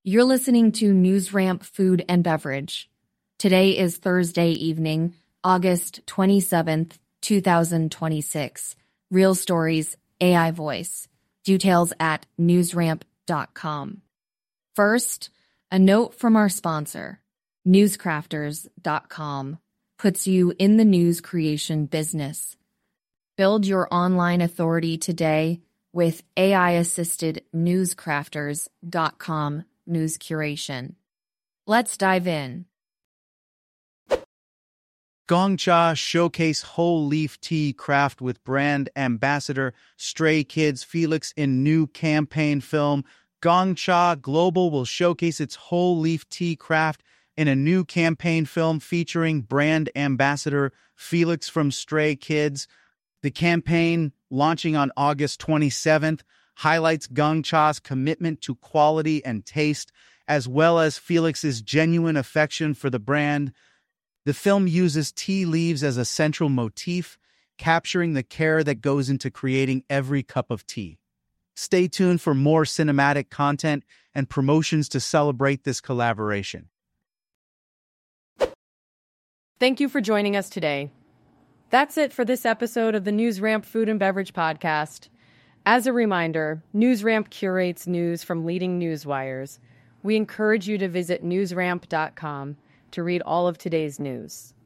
You're listening to NewsRamp Food and Beverage. Today is Thursday evening, August 27th, 2026. Real stories, AI voice. Details at newsramp.com. First, a note from our sponsor. Newscrafters.com puts you in the news creation business. Build your online authority today with AI-assisted newscrafters.com news curation. Let's dive in. Gongcha showcase whole leaf tea craft with brand ambassador Stray Kids Felix in new campaign film. Gongcha Global will showcase its whole leaf tea craft in a new campaign film featuring brand ambassador Felix from Stray Kids. The campaign, launching on August 27th, highlights Gongcha's commitment to quality and taste, as well as Felix's genuine affection for the brand. The film uses tea leaves as a central motif, capturing the care that goes into creating every cup of tea. Stay tuned for more cinematic content and promotions to celebrate this collaboration. Thank you for joining us today. That's it for this episode of the NewsRamp Food and Beverage Podcast. As a reminder, NewsRamp curates news from leading news wires. We encourage you to visit newsramp.com to read all of today's news.